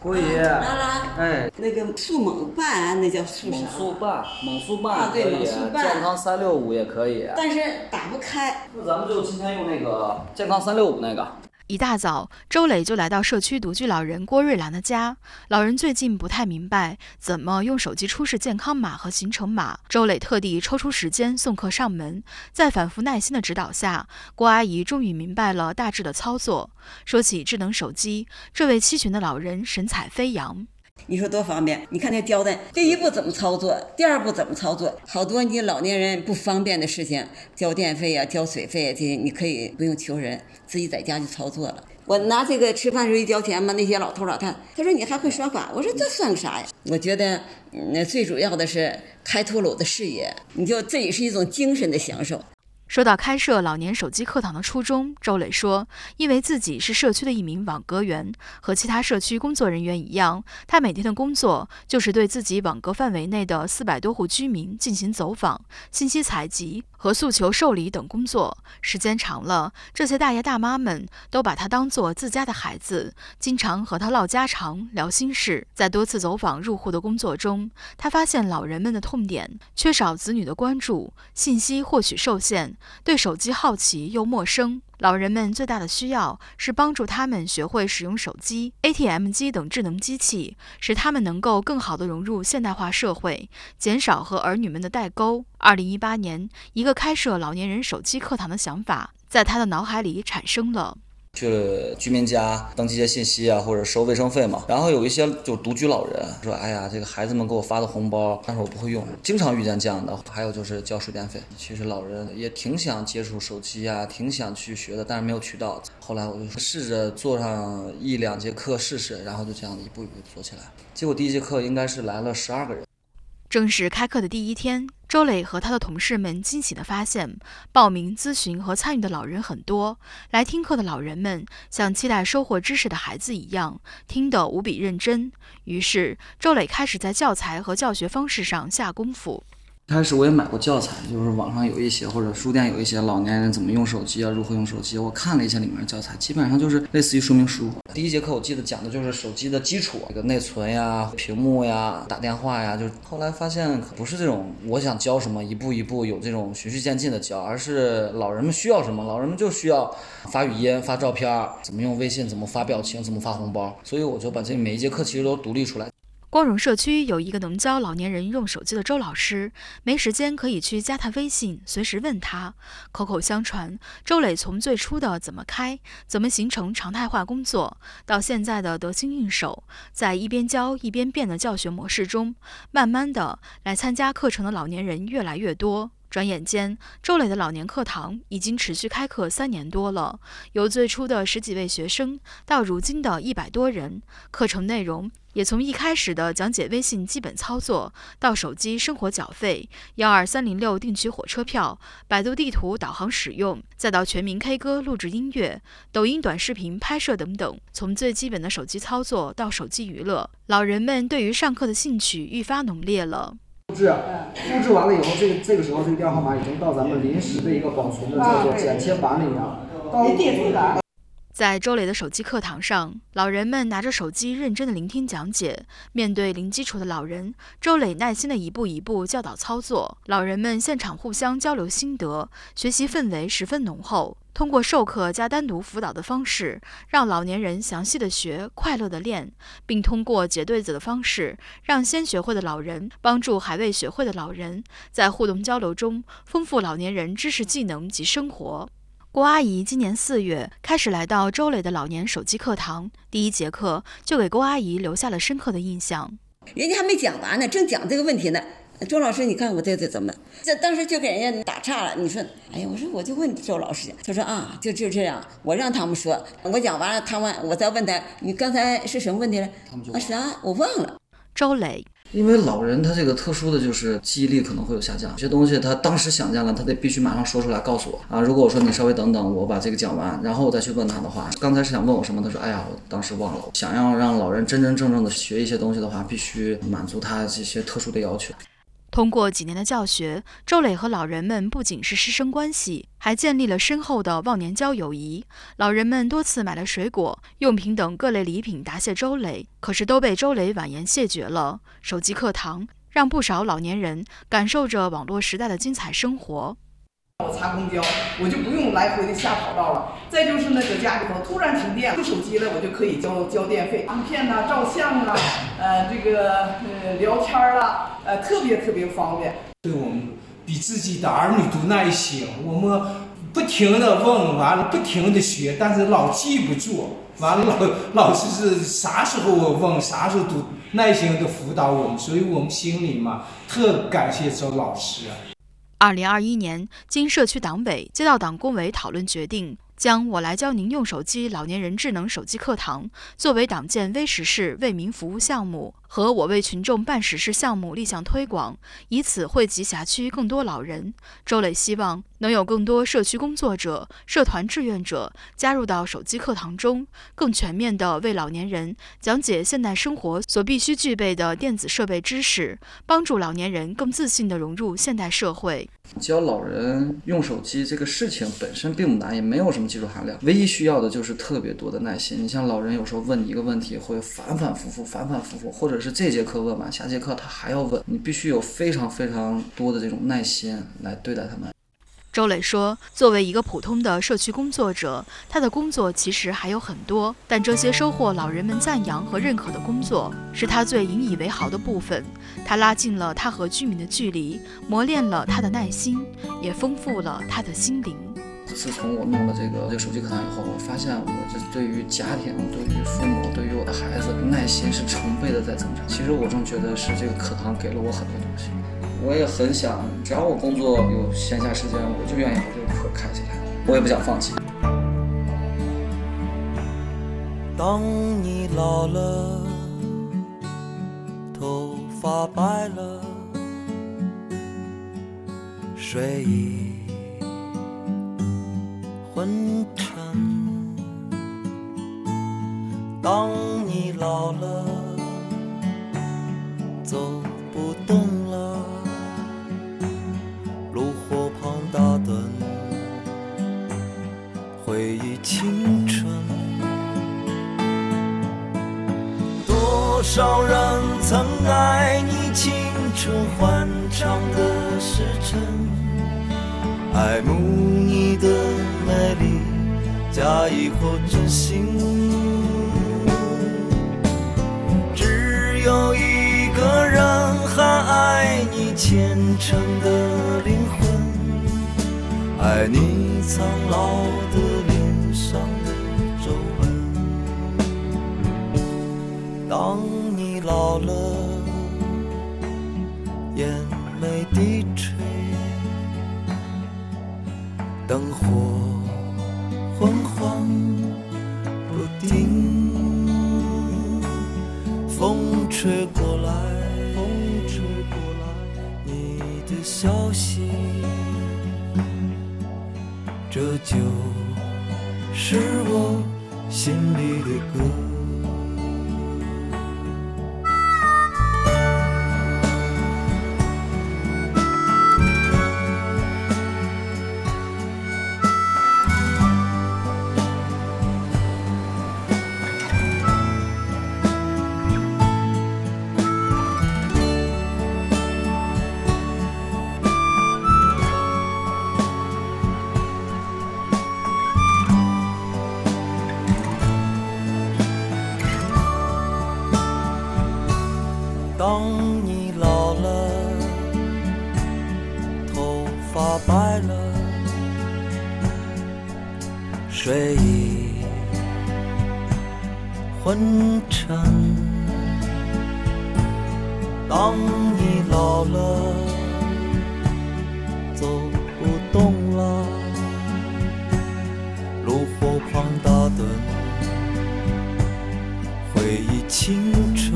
郭姨， 拉拉， 哎， 那个速猛办，那叫速啥？ 猛速办啊，对， 可以， 猛速办。 健康365也可以。 但是打不开。 那咱们就今天用那个健康365那个。 一大早，周磊就来到社区独居老人郭瑞兰的家。老人最近不太明白怎么用手机出示健康码和行程码，周磊特地抽出时间送客上门。在反复耐心的指导下，郭阿姨终于明白了大致的操作。说起智能手机，这位期群的老人神采飞扬。 你说多方便？你看那交代，第一步怎么操作，第二步怎么操作，好多你老年人不方便的事情，交电费啊、交水费啊，这些你可以不用求人，自己在家就操作了。我拿这个吃饭时候一交钱嘛，那些老头老太太，他说你还会刷卡，我说这算个啥呀？我觉得，最主要的是开拓了我的视野，你就这也是一种精神的享受。 说到开设老年手机课堂的初衷，周磊说，因为自己是社区的一名网格员，和其他社区工作人员一样，他每天的工作就是对自己网格范围内的400多户居民进行走访、信息采集和诉求受理等工作。时间长了，这些大爷大妈们都把他当作自家的孩子，经常和他唠家常、聊心事。在多次走访入户的工作中，他发现老人们的痛点：缺少子女的关注，信息获取受限，对手机好奇又陌生。老人们最大的需要是帮助他们学会使用手机、ATM 机等智能机器，使他们能够更好地融入现代化社会，减少和儿女们的代沟。2018年，一个开设老年人手机课堂的想法在他的脑海里产生了。 去了居民家登记一些信息啊，或者收卫生费嘛。然后有一些就独居老人说，哎呀，这个孩子们给我发的红包，但是我不会用，经常遇见这样的。还有就是交水电费，其实老人也挺想接触手机啊，挺想去学的，但是没有渠道。后来我就试着做上1-2节课试试，然后就这样一步一步做起来。结果第一节课应该是来了12个人。 正式开课的第一天，周磊和他的同事们惊喜地发现，报名、咨询和参与的老人很多。来听课的老人们像期待收获知识的孩子一样，听得无比认真。于是，周磊开始在教材和教学方式上下功夫。 开始我也买过教材，就是网上有一些或者书店有一些老年人怎么用手机啊，如何用手机，我看了一下里面的教材，基本上就是类似于说明书。第一节课我记得讲的就是手机的基础，这个内存呀、屏幕呀、打电话呀，就后来发现不是这种我想教什么一步一步有这种循序渐进的教，而是老人们需要什么，老人们就需要发语音、发照片，怎么用微信，怎么发表情，怎么发红包，所以我就把这每一节课其实都独立出来。 光荣社区有一个能教老年人用手机的周老师，没时间可以去加他微信，随时问他。口口相传，周磊从最初的怎么开、怎么形成常态化工作，到现在的得心应手，在一边教一边变的教学模式中，慢慢的来参加课程的老年人越来越多。转眼间，周磊的老年课堂已经持续开课3年多了，由最初的10几位学生到如今的100多人。课程内容也从一开始的讲解微信基本操作，到手机生活缴费、12306订取火车票、百度地图导航使用，再到全民 K 歌录制音乐、抖音短视频拍摄等等。从最基本的手机操作到手机娱乐，老人们对于上课的兴趣愈发浓烈了。 复制完了以后，这个时候这个电话号码已经到咱们临时的一个保存的叫做剪切板里了。 在周磊的手机课堂上，老人们拿着手机认真地聆听讲解。面对零基础的老人，周磊耐心地一步一步教导操作。老人们现场互相交流心得，学习氛围十分浓厚。通过授课加单独辅导的方式，让老年人详细的学，快乐的练，并通过解对子的方式，让先学会的老人帮助还未学会的老人，在互动交流中丰富老年人知识技能及生活。郭阿姨今年4月开始来到周磊的老年手机课堂，第一节课就给郭阿姨留下了深刻的印象。 人家还没讲完呢，正讲这个问题呢。周老师，你看我这怎么？这当时就给人家打岔了。你说，哎呀，我说我就问周老师，他说啊，就这样。我让他们说，我讲完了，我再问他，你刚才是什么问题了？啥？我忘了。 周磊。 因为老人他这个特殊的就是记忆力可能会有下降，有些东西他当时想见了，他得必须马上说出来告诉我啊。如果我说你稍微等等，我把这个讲完，然后我再去问他的话，刚才是想问我什么？他说哎呀，我当时忘了。想要让老人真真正正的学一些东西的话，必须满足他这些特殊的要求。 通过几年的教学，周磊和老人们不仅是师生关系，还建立了深厚的忘年交友谊。老人们多次买了水果、用品等各类礼品答谢周磊，可是都被周磊婉言谢绝了。手机课堂让不少老年人感受着网络时代的精彩生活。 我查公交，我就不用来回的下跑道了。再就是那个家里头突然停电，用手机了，我就可以交电费、图片呐、照相啊，聊天啦，特别方便。 对我们比自己的儿女都耐心，我们不停的问，完了不停的学，但是老记不住。完了老师是啥时候我问，啥时候都耐心的辅导我们，所以我们心里嘛特感谢周老师。 2021年，经社区党委、街道党工委讨论决定，将我来教您用手机老年人智能手机课堂作为党建微实事为民服务项目和我为群众办实事项目立项推广，以此惠及辖区更多老人。周磊希望能有更多社区工作者、社团志愿者加入到手机课堂中，更全面地为老年人讲解现代生活所必须具备的电子设备知识，帮助老年人更自信地融入现代社会。 教老人用手机这个事情本身并不难，也没有什么技术含量，唯一需要的就是特别多的耐心。你像老人有时候问你一个问题会反反复复，或者是这节课问完下节课他还要问，你必须有非常多的这种耐心来对待他们。 周磊说，作为一个普通的社区工作者，他的工作其实还有很多，但这些收获老人们赞扬和认可的工作是他最引以为豪的部分。他拉近了他和居民的距离，磨练了他的耐心，也丰富了他的心灵。 自从我弄了这个手机课堂以后，我发现我这对于家庭、对于父母、对于我的孩子，耐心是成倍的在增长。其实我正觉得是这个课堂给了我很多东西。我也很想，只要我工作有闲暇时间，我就愿意把这个课开起来，我也不想放弃。 当你老了，头发白了，睡意昏沉。当你老了，走不动了，炉火旁打盹，回忆青春。多少人曾爱你青春欢畅的时辰，爱慕你的美丽，假意或真心。只有一个人还爱你虔诚的灵魂，爱你苍老的脸上的皱纹。当你老了，眼眉低垂，灯火昏黄不定，风吹过来，你的消息，这就是我心里的歌。当你老了，头发白了，睡意昏沉。当你老了，走不动了，炉火旁打盹，回忆青春。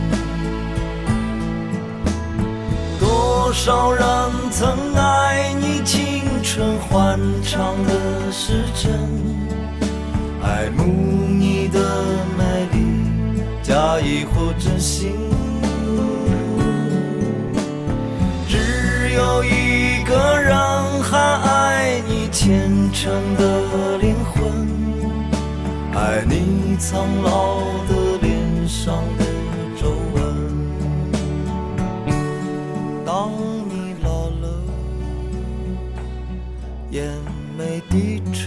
多少人曾爱你青春欢畅的时辰，爱慕你的美丽，假意或真心。 虔诚的灵魂，爱你苍老的脸上的皱纹。当你老了，眼眉低垂，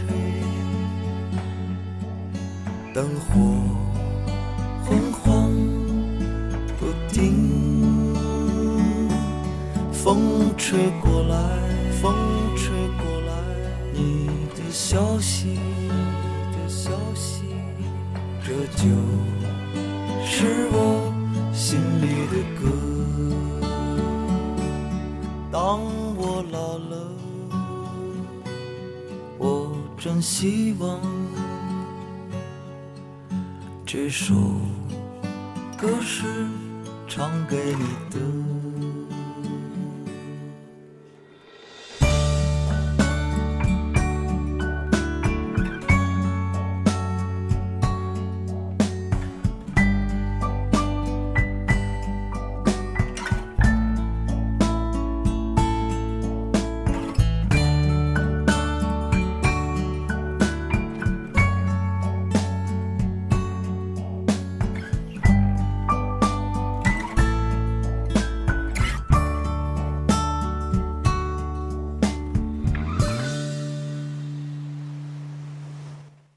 灯火昏黄不定，风吹过来，风吹过来，你的消息，你的消息，这就是我心里的歌。当我老了，我真希望这首歌是唱给你的。